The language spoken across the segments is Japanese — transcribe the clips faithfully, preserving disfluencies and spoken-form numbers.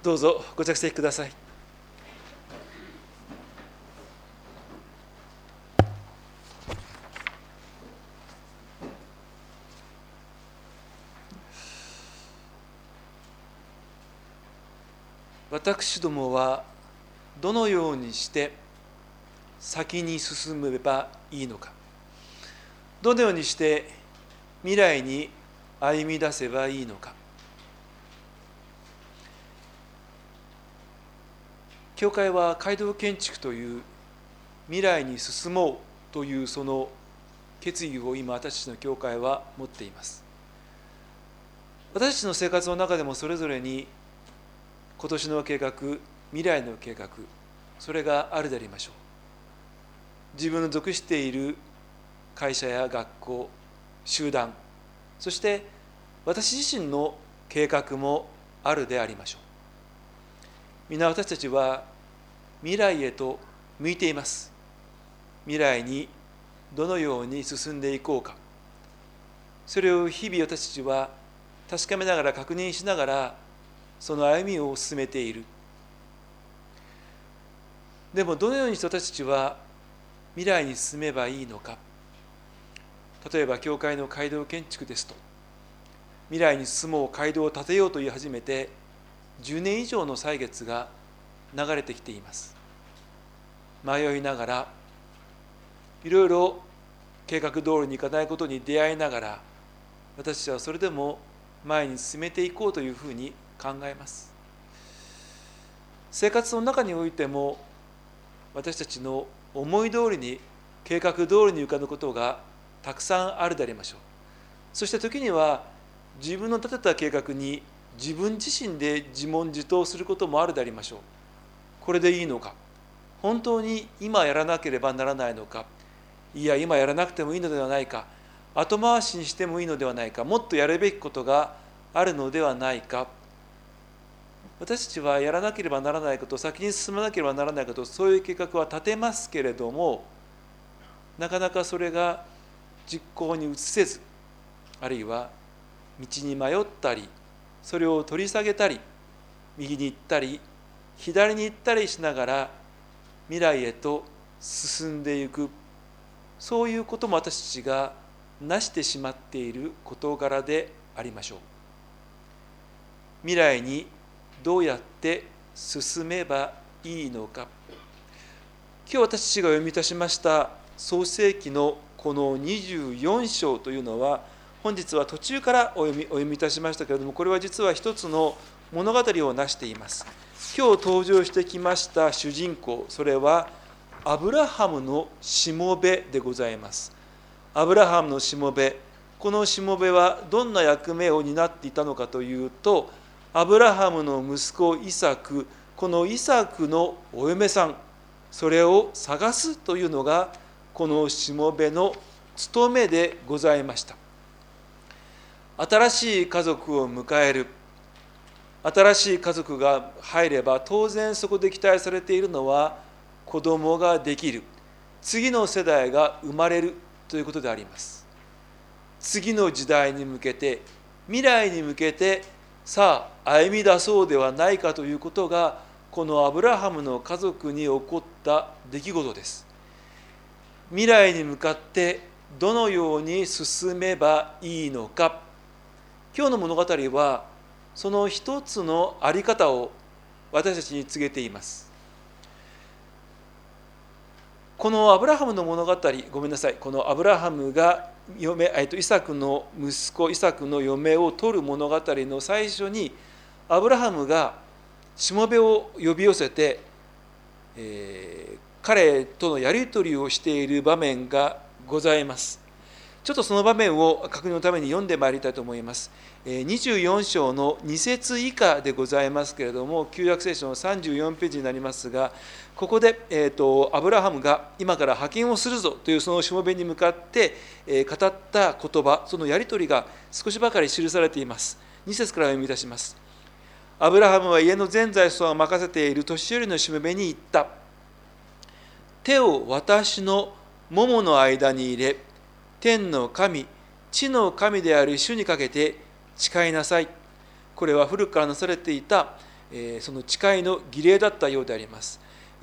どうぞご着席ください。私どもはどのようにして先に進めばいいのか、どのようにして未来に歩み出せばいいのか。教会は街道建築という未来に進もうというその決意を今私たちの教会は持っています。私たちの生活の中でもそれぞれに今年の計画、未来の計画、それがあるでありましょう。自分の属している会社や学校、集団、そして私自身の計画もあるでありましょう。皆私たちは未来へと向いています。未来にどのように進んでいこうか、それを日々私たちは確かめながら確認しながらその歩みを進めている。でもどのようにして私たちは未来に進めばいいのか。例えば教会の街道建築ですと、未来に進もう、街道を建てようと言い始めてじゅうねん以上の歳月が流れてきています。迷いながらいろいろ計画通りにいかないことに出会いながら、私たちはそれでも前に進めていこうというふうに考えます。生活の中においても私たちの思い通りに計画通りに浮かぶことがたくさんあるでありましょう。そして時には自分の立てた計画に自分自身で自問自答することもあるでありましょう。これでいいのか、本当に今やらなければならないのか、いや今やらなくてもいいのではないか、後回しにしてもいいのではないか、もっとやるべきことがあるのではないか。私たちはやらなければならないこと、先に進まなければならないこと、そういう計画は立てますけれども、なかなかそれが実行に移せず、あるいは道に迷ったり、それを取り下げたり、右に行ったり左に行ったりしながら未来へと進んでいく、そういうことも私たちがなしてしまっている事柄でありましょう。未来にどうやって進めばいいのか。今日私たちが読み出しました創世記のこのにじゅうよん章というのは、本日は途中からお読み、お読みいたしましたけれども、これは実は一つの物語をなしています。今日登場してきました主人公、それはアブラハムのしもべでございます。アブラハムのしもべ、このしもべはどんな役目を担っていたのかというと、アブラハムの息子イサク、このイサクのお嫁さん、それを探すというのがこのしもべの務めでございました。新しい家族を迎える、新しい家族が入れば当然そこで期待されているのは子供ができる、次の世代が生まれるということであります。次の時代に向けて、未来に向けてさあ歩み出そうではないかということが、このアブラハムの家族に起こった出来事です。未来に向かってどのように進めばいいのか。今日の物語はその一つのあり方を私たちに告げています。このアブラハムの物語、ごめんなさい、このアブラハムが嫁、えっと、イサクの息子、イサクの嫁を取る物語の最初に、アブラハムがしもべを呼び寄せて、えー、彼とのやり取りをしている場面がございます。ちょっとその場面を確認のために読んでまいりたいと思います。にじゅうよん章のに節以下でございますけれども、旧約聖書のさんじゅうよんページになりますが、ここで、えーと、アブラハムが今から派遣をするぞというそのしもべに向かって、えー、語った言葉、そのやり取りが少しばかり記されています。に節から読み出します。アブラハムは家の全財産を任せている年寄りのしもべに言った。手を私のももの間に入れ、天の神、地の神である主にかけて誓いなさい。これは古くからなされていたえー、その誓いの儀礼だったようであります。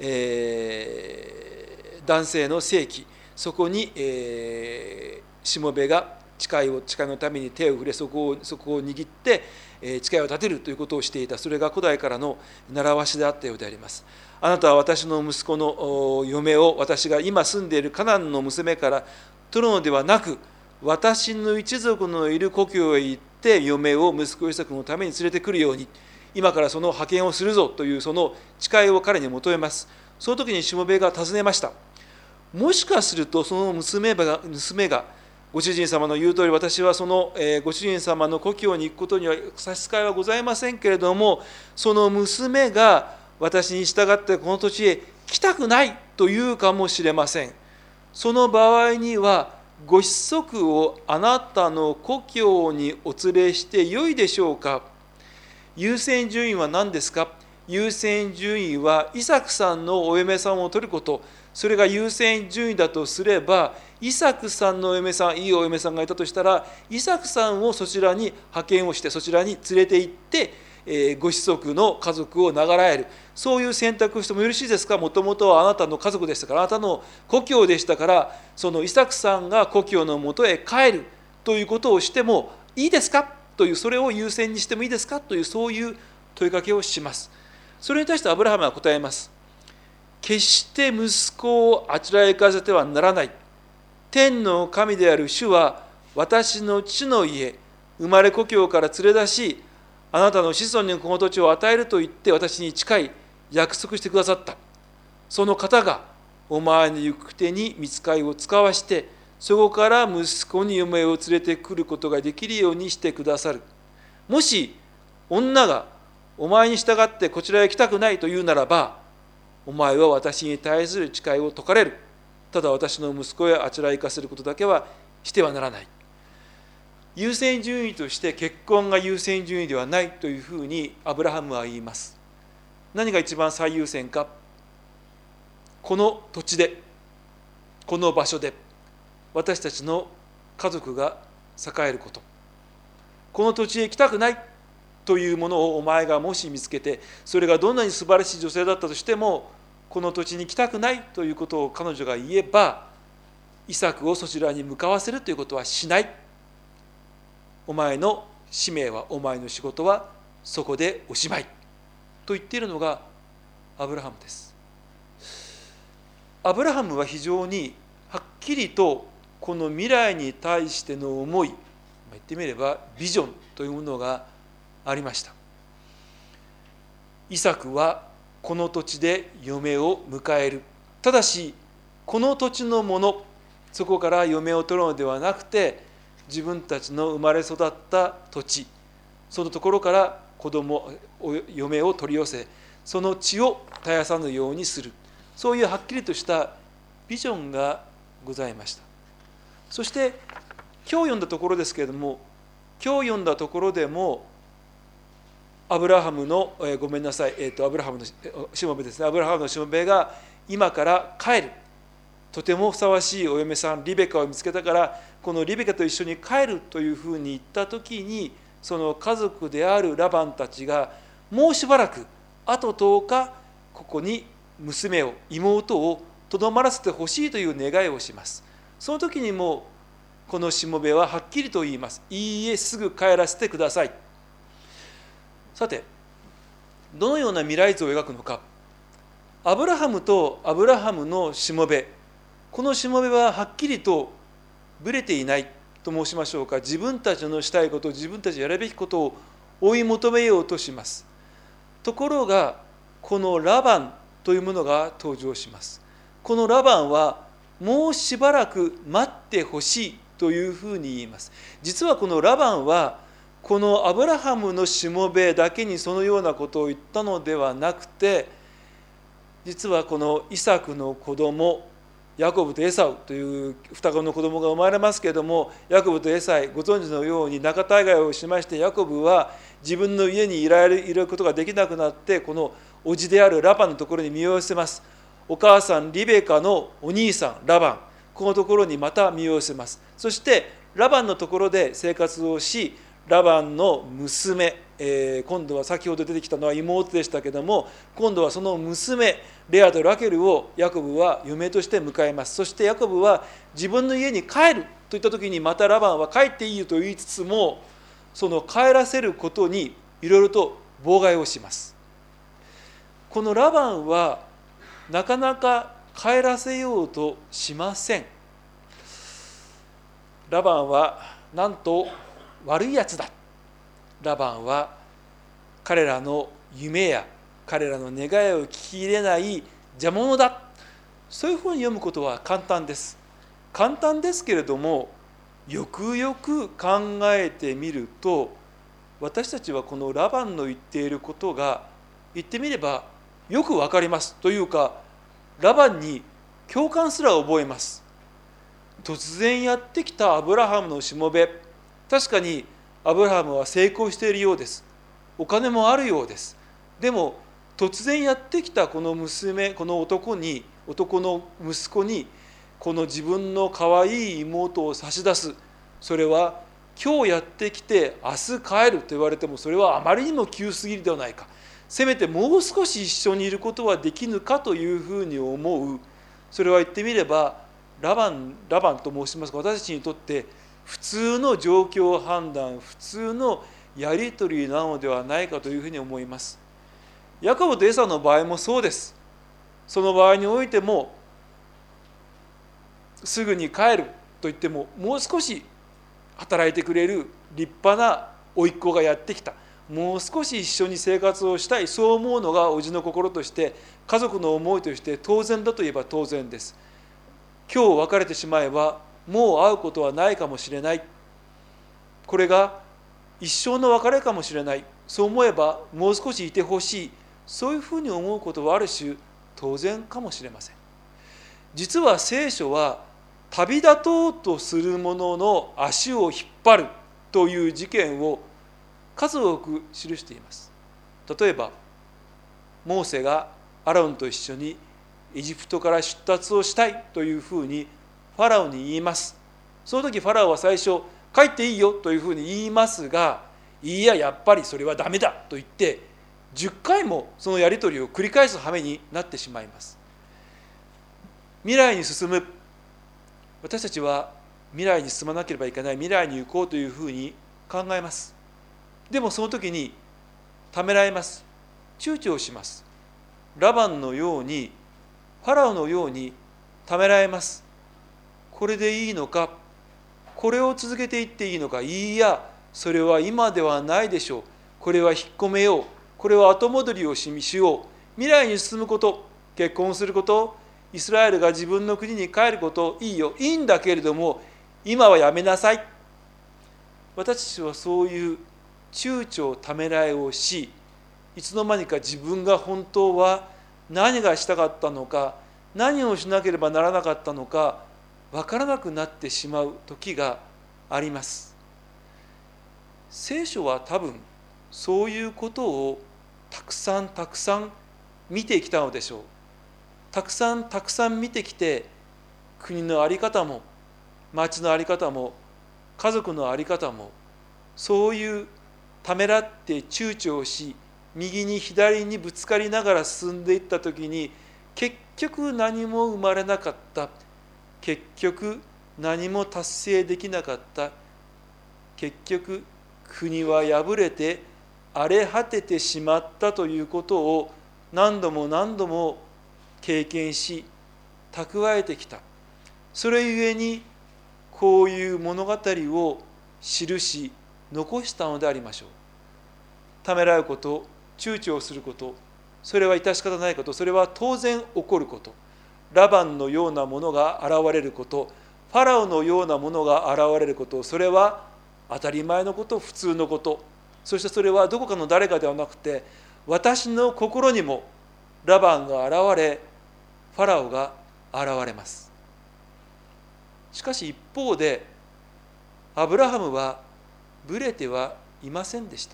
えー、男性の性器、そこに、えー、しもべが誓いを誓いのために手を触れ、そこをそこを握って、えー、誓いを立てるということをしていた。それが古代からの習わしであったようであります。あなたは私の息子の嫁を私が今住んでいるカナンの娘から取るのではなく、私の一族のいる故郷へ行って嫁を息子イサクのために連れてくるように、今からその派遣をするぞというその誓いを彼に求めます。その時にしもべが尋ねました。もしかするとその娘が娘がご主人様の言う通り、私はその、えー、ご主人様の故郷に行くことには差し支えはございませんけれども、その娘が私に従ってこの土地へ来たくないというかもしれません。その場合にはご子息をあなたの故郷にお連れしてよいでしょうか。優先順位は何ですか。優先順位はイサクさんのお嫁さんを取ること、それが優先順位だとすれば、イサクさんのお嫁さん、いいお嫁さんがいたとしたら、イサクさんをそちらに派遣をして、そちらに連れて行って、えー、ご子息の家族を長らえる、そういう選択をしてもよろしいですか。もともとはあなたの家族でしたから、あなたの故郷でしたから、そのイサクさんが故郷のもとへ帰るということをしてもいいですかという、それを優先にしてもいいですかという、そういう問いかけをします。それに対してアブラハムは答えます。決して息子をあちらへ行かせてはならない。天の神である主は私の父の家、生まれ故郷から連れ出し、あなたの子孫にこの土地を与えると言って私に誓い約束してくださった。その方がお前の行く手に御使いを使わして、そこから息子に嫁を連れてくることができるようにしてくださる。もし女がお前に従ってこちらへ来たくないというならば、お前は私に対する誓いを解かれる。ただ私の息子へあちらへ行かせることだけはしてはならない。優先順位として結婚が優先順位ではないというふうにアブラハムは言います。何が一番最優先か。この土地で、この場所で私たちの家族が栄えること、この土地へ来たくないというものをお前がもし見つけて、それがどんなに素晴らしい女性だったとしても、この土地に来たくないということを彼女が言えば、イサクをそちらに向かわせるということはしない。お前の使命は、お前の仕事はそこでおしまいと言っているのがアブラハムです。アブラハムは非常にはっきりとこの未来に対しての思い、言ってみればビジョンというものがありました。イサクはこの土地で嫁を迎える。ただしこの土地のもの、そこから嫁を取るのではなくて、自分たちの生まれ育った土地、そのところから子供、嫁を取り寄せ、その地を絶やさぬようにする。そういうはっきりとしたビジョンがございました。そして今日読んだところですけれども、今日読んだところでもアブラハムの、えー、ごめんなさい、えーと、アブラハムのしもべですね、アブラハムのしもべが今から帰る、とてもふさわしいお嫁さんリベカを見つけたから、このリベカと一緒に帰るというふうに言った時に、その家族であるラバンたちがもうしばらくあととおかここに娘を、妹をとどまらせてほしいという願いをします。その時にもこのしもべははっきりと言います。いいえ、すぐ帰らせてください。さて、どのような未来図を描くのか。アブラハムとアブラハムのしもべ、このしもべははっきりとぶれていないと申しましょうか。自分たちのしたいこと、自分たちやるべきことを追い求めようとします。ところがこのラバンというものが登場します。このラバンはもうしばらく待ってほしいというふうに言います。実はこのラバンはこのアブラハムのしもべだけにそのようなことを言ったのではなくて、実はこのイサクの子供ヤコブとエサウという双子の子供が生まれますけれども、ヤコブとエサイ、ご存知のように仲違いをしまして、ヤコブは自分の家にいられることができなくなって、この叔父であるラバンのところに身を寄せます。お母さんリベカのお兄さんラバン、このところにまた身を寄せます。そしてラバンのところで生活をし、ラバンの娘えー、今度は先ほど出てきたのは妹でしたけども、今度はその娘レアとラケルをヤコブは嫁として迎えます。そしてヤコブは自分の家に帰るといった時に、またラバンは帰っていいよと言いつつも、その帰らせることにいろいろと妨害をします。このラバンはなかなか帰らせようとしません。ラバンはなんと悪いやつだ。ラバンは彼らの夢や彼らの願いを聞き入れない邪魔だ。そういうふうに読むことは簡単です。簡単ですけれども、よくよく考えてみると、私たちはこのラバンの言っていることが言ってみればよくわかります。というか、ラバンに共感すら覚えます。突然やってきたアブラハムのしもべ、確かにアブラハムは成功しているようです。お金もあるようです。でも突然やってきたこの娘、この男に、男の息子にこの自分の可愛い妹を差し出す。それは今日やってきて明日帰ると言われても、それはあまりにも急すぎるではないか。せめてもう少し一緒にいることはできぬかというふうに思う。それは言ってみればラバン、ラバンと申しますが、私たちにとって普通の状況判断、普通のやり取りなのではないかというふうに思います。ヤコブとエサの場合もそうです。その場合においても、すぐに帰ると言っても、もう少し働いてくれる立派な甥っ子がやってきた。もう少し一緒に生活をしたい。そう思うのが叔父の心として、家族の思いとして当然だといえば当然です。今日別れてしまえばもう会うことはないかもしれない。これが一生の別れかもしれない。そう思えばもう少しいてほしい。そういうふうに思うことはある種当然かもしれません。実は聖書は旅立とうとする者の足を引っ張るという事件を数多く記しています。例えばモーセがアロンと一緒にエジプトから出立をしたいというふうにファラオに言います。その時ファラオは最初帰っていいよというふうに言いますが、いややっぱりそれはダメだと言ってじゅっかいもそのやり取りを繰り返す羽目になってしまいます。未来に進む、私たちは未来に進まなければいけない、未来に行こうというふうに考えます。でもその時にためらいます。躊躇します。ラバンのように、ファラオのようにためらえます。これでいいのか、これを続けていっていいのか、いいやそれは今ではないでしょう。これは引っ込めよう。これは後戻りをしよう。未来に進むこと、結婚すること、イスラエルが自分の国に帰ること、いいよ、いいんだけれども今はやめなさい。私たちはそういう躊躇ためらいをし、いつの間にか自分が本当は何がしたかったのか、何をしなければならなかったのか分からなくなってしまう時があります。聖書は多分そういうことをたくさんたくさん見てきたのでしょう。たくさんたくさん見てきて、国の在り方も町の在り方も家族の在り方も、そういうためらって躊躇し、右に左にぶつかりながら進んでいった時に、結局何も生まれなかった、結局何も達成できなかった、結局国は破れて荒れ果ててしまったということを何度も何度も経験し蓄えてきた。それゆえにこういう物語を記し残したのでありましょう。ためらうこと、躊躇すること、それは致し方ないこと、それは当然起こること。ラバンのようなものが現れること、ファラオのようなものが現れること、それは当たり前のこと、普通のこと。そしてそれはどこかの誰かではなくて、私の心にもラバンが現れ、ファラオが現れます。しかし一方でアブラハムはブレてはいませんでした。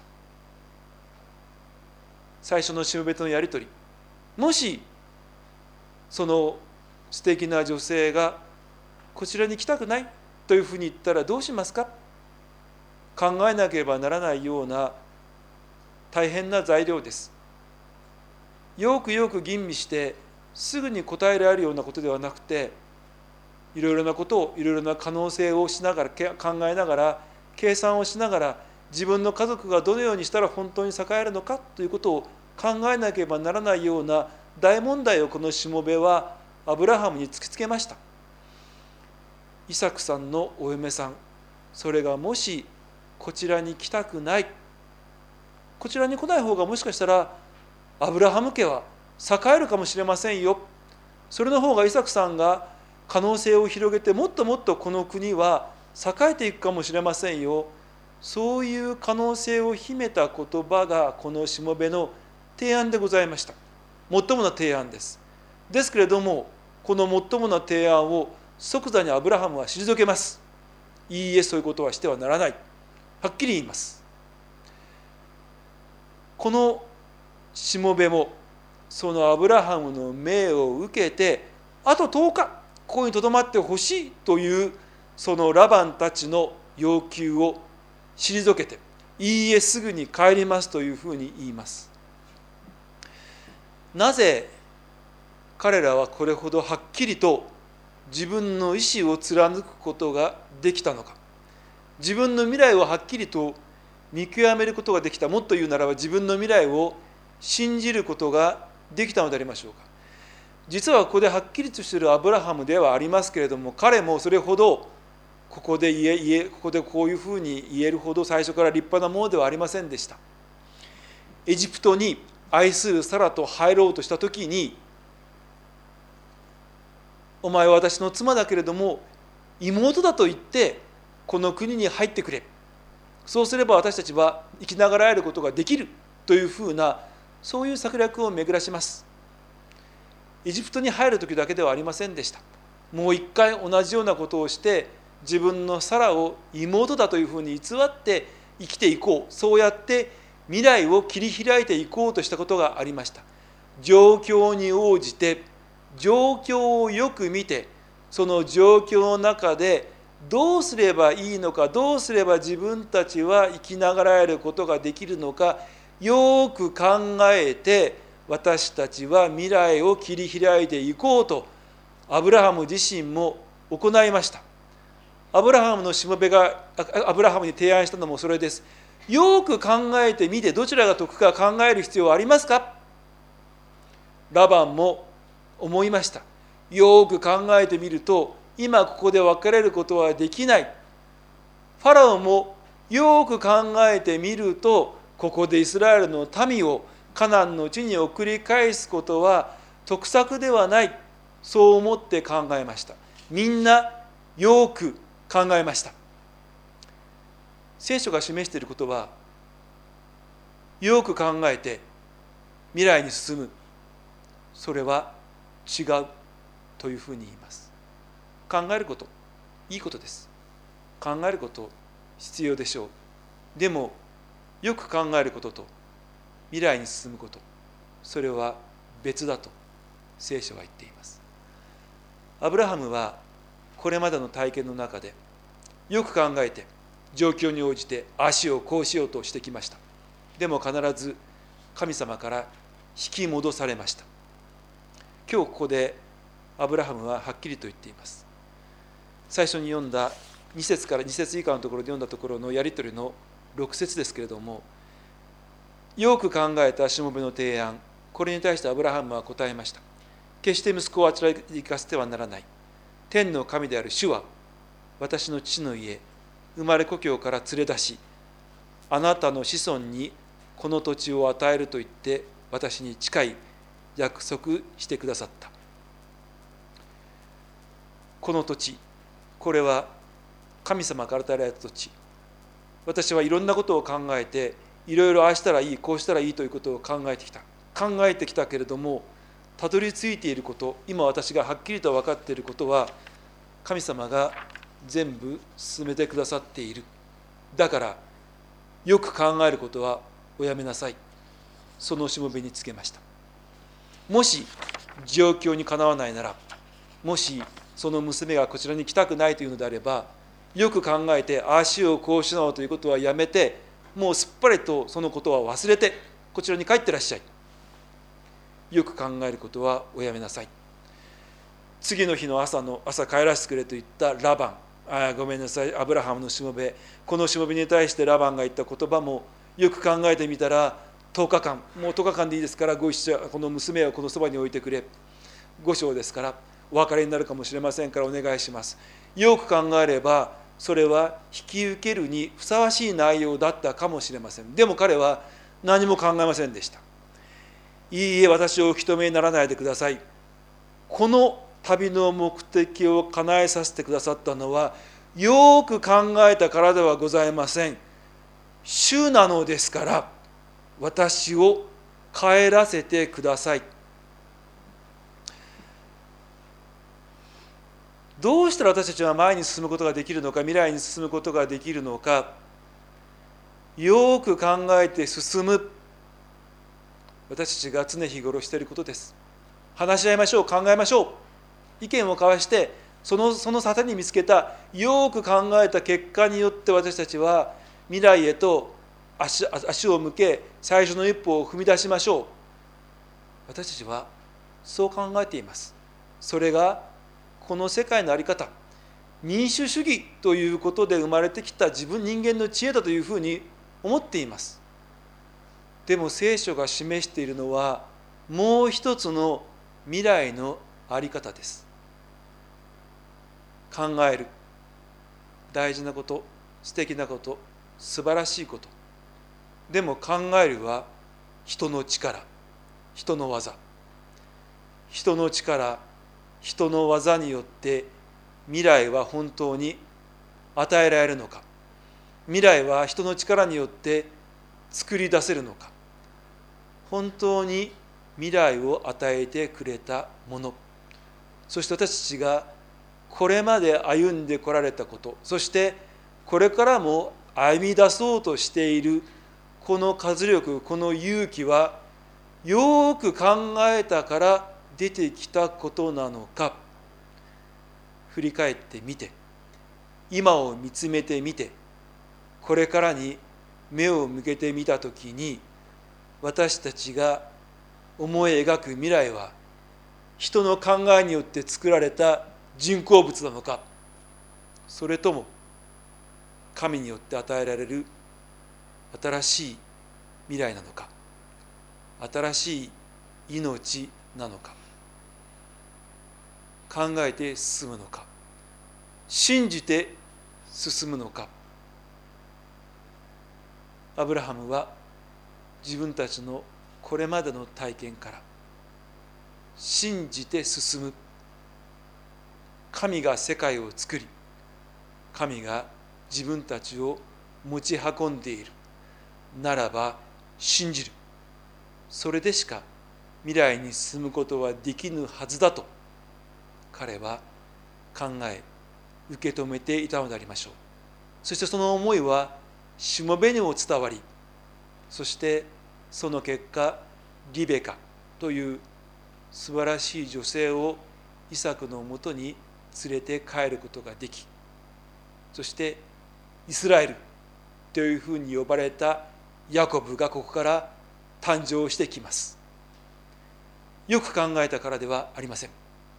最初のしもべとのやり取り、もしその素敵な女性がこちらに来たくないというふうに言ったらどうしますか。考えなければならないような大変な材料です。よくよく吟味してすぐに答えられるようなことではなくて、いろいろなことをいろいろな可能性をしながら考えながら計算をしながら、自分の家族がどのようにしたら本当に栄えるのかということを考えなければならないような大問題をこのしもべはアブラハムに突きつけました。イサクさんのお嫁さん、それがもしこちらに来たくない、こちらに来ない方がもしかしたらアブラハム家は栄えるかもしれませんよ、それの方がイサクさんが可能性を広げてもっともっとこの国は栄えていくかもしれませんよ、そういう可能性を秘めた言葉がこのしもべの提案でございました。もっともな提案です。ですけれども、このもっともな提案を即座にアブラハムは退けます。いいえ、そういうことはしてはならない、はっきり言います。このしもべもそのアブラハムの命を受けて、あととおかここにとどまってほしいというそのラバンたちの要求を退けて、いいえ、すぐに帰りますというふうに言います。なぜ彼らはこれほどはっきりと自分の意思を貫くことができたのか。自分の未来をはっきりと見極めることができた。もっと言うならば、自分の未来を信じることができたのでありましょうか。実はここではっきりとしているアブラハムではありますけれども、彼もそれほどここで言え言えここでこういうふうに言えるほど最初から立派なものではありませんでした。エジプトに愛するサラと入ろうとしたときに、お前は私の妻だけれども妹だと言ってこの国に入ってくれ、そうすれば私たちは生きながらえることができるというふうな、そういう策略を巡らします。エジプトに入る時だけではありませんでした。もう一回同じようなことをして、自分のサラを妹だというふうに偽って生きていこう、そうやって未来を切り開いていこうとしたことがありました。状況に応じて、状況をよく見て、その状況の中でどうすればいいのか、どうすれば自分たちは生きながらえることができるのか、よく考えて私たちは未来を切り開いていこうとアブラハム自身も行いました。アブラハムのしもべがアブラハムに提案したのもそれです。よく考えてみて、どちらが得か考える必要はありますか。ラバンも思いました。よく考えてみると、今ここで別れることはできない。ファラオもよく考えてみると、ここでイスラエルの民をカナンの地に送り返すことは得策ではない、そう思って考えました。みんなよく考えました。聖書が示していることは、よく考えて未来に進む、それは違うというふうに言います。考えること、いいことです。考えること必要でしょう。でもよく考えることと未来に進むこと、それは別だと聖書は言っています。アブラハムはこれまでの体験の中でよく考えて、状況に応じて足をこうしようとしてきました。でも必ず神様から引き戻されました。今日ここでアブラハムははっきりと言っています。最初に読んだに節からに節以下のところで読んだところのやり取りのろく節ですけれども、よく考えたしもべの提案、これに対してアブラハムは答えました。決して息子をあちらに行かせてはならない。天の神である主は私の父の家、生まれ故郷から連れ出し、あなたの子孫にこの土地を与えると言って私に誓い約束してくださった。この土地、これは神様から与えられた土地。私はいろんなことを考えて、いろいろああしたらいい、こうしたらいいということを考えてきた。考えてきたけれども、たどり着いていること、今私がはっきりと分かっていることは、神様が全部進めてくださっている。だから、よく考えることはおやめなさい。そのしもべにつけました。もし状況にかなわないなら、もしその娘がこちらに来たくないというのであれば、よく考えて足をこうしなおということはやめて、 もうすっぱりとそのことは忘れてこちらに帰ってらっしゃい。よく考えることはおやめなさい。次の日の朝の朝帰らせてくれと言ったラバン、あごめんなさい、アブラハムのしもべ、このしもべに対してラバンが言った言葉もよく考えてみたら、とおかかん、もうとおかかんでいいですから、ご一緒、この娘をこのそばに置いてくれ、ご章ですからお別れになるかもしれませんからお願いします。よく考えればそれは引き受けるにふさわしい内容だったかもしれません。でも彼は何も考えませんでした。いいえ、私をお引き止めにならないでください。この旅の目的を叶えさせてくださったのはよく考えたからではございません。主なのですから私を帰らせてください。どうしたら私たちは前に進むことができるのか、未来に進むことができるのか、よく考えて進む、私たちが常日頃していることです。話し合いましょう、考えましょう、意見を交わして、そのその先に見つけたよく考えた結果によって私たちは未来へと 足, 足を向け最初の一歩を踏み出しましょう。私たちはそう考えています。それがこの世界の在り方、民主主義ということで生まれてきた自分人間の知恵だというふうに思っています。でも聖書が示しているのはもう一つの未来の在り方です。考える、大事なこと、素敵なこと、素晴らしいこと。でも考えるは人の力、人の技。人の力、人の技によって未来は本当に与えられるのか。未来は人の力によって作り出せるのか。本当に未来を与えてくれたもの。そして私たちがこれまで歩んでこられたこと、そしてこれからも歩み出そうとしているこの活力、この勇気はよく考えたから出てきたことなのか、振り返ってみて、今を見つめてみて、これからに目を向けてみたときに、私たちが思い描く未来は人の考えによって作られた人工物なのか、それとも神によって与えられる新しい未来なのか、新しい命なのか、考えて進むのか、信じて進むのか。アブラハムは自分たちのこれまでの体験から信じて進む。神が世界を作り、神が自分たちを持ち運んでいるならば信じる。それでしか未来に進むことはできぬはずだと彼は考え受け止めていたのでありましょう。そしてその思いはしもべにも伝わり、そしてその結果リベカという素晴らしい女性をイサクのもとに連れて帰ることができ、そしてイスラエルというふうに呼ばれたヤコブがここから誕生してきます。よく考えたからではありません。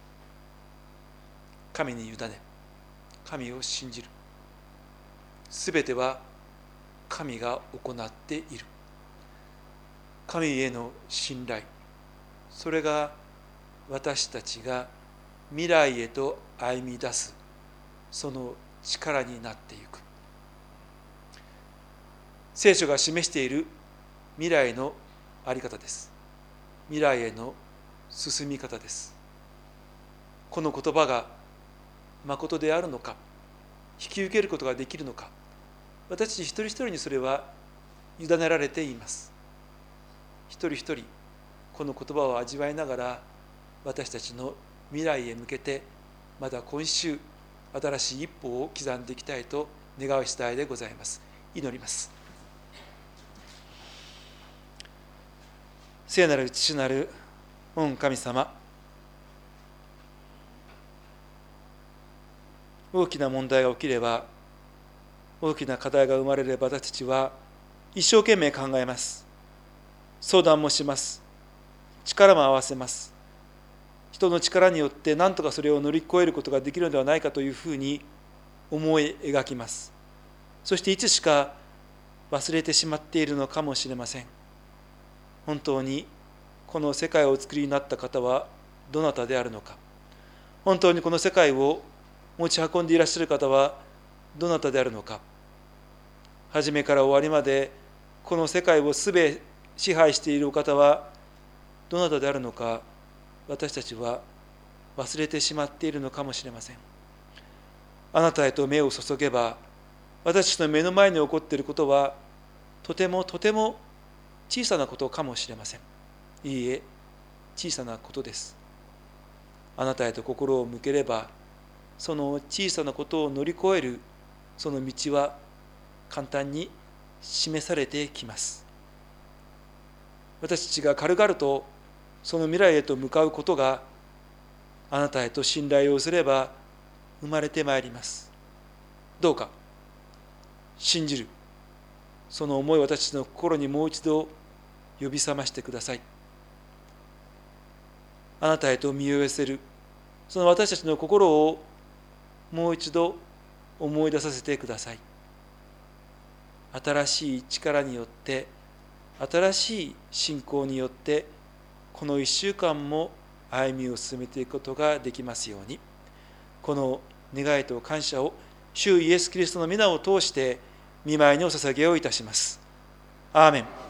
神に委ね、神を信じる。すべては神が行っている。神への信頼、それが私たちが未来へと歩み出すその力になっていく。聖書が示している未来の在り方です。未来への進み方です。この言葉が誠であるのか、引き受けることができるのか、私たち一人一人にそれは委ねられています。一人一人この言葉を味わいながら、私たちの未来へ向けてまだ今週新しい一歩を刻んでいきたいと願う次第でございます。祈ります。聖なる父なる御神様、大きな問題が起きれば、大きな課題が生まれれば、私たちは一生懸命考えます。相談もします。力も合わせます。人の力によって何とかそれを乗り越えることができるのではないかというふうに思い描きます。そしていつしか忘れてしまっているのかもしれません。本当にこの世界をお作りになった方はどなたであるのか。本当にこの世界を持ち運んでいらっしゃる方はどなたであるのか。初めから終わりまでこの世界をすべて支配しているお方はどなたであるのか、私たちは忘れてしまっているのかもしれません。あなたへと目を注げば、私たちの目の前に起こっていることはとてもとても小さなことかもしれません。いいえ、小さなことです。あなたへと心を向ければ、その小さなことを乗り越えるその道は簡単に示されてきます。私たちが軽々とその未来へと向かうことが、あなたへと信頼をすれば生まれてまいります。どうか信じるその思いを私たちの心にもう一度呼び覚ましてください。あなたへと身を寄せるその私たちの心をもう一度思い出させてください。新しい力によって、新しい信仰によって、この一週間も歩みを進めていくことができますように、この願いと感謝を主イエスキリストの皆を通して御前にお捧げをいたします。アーメン。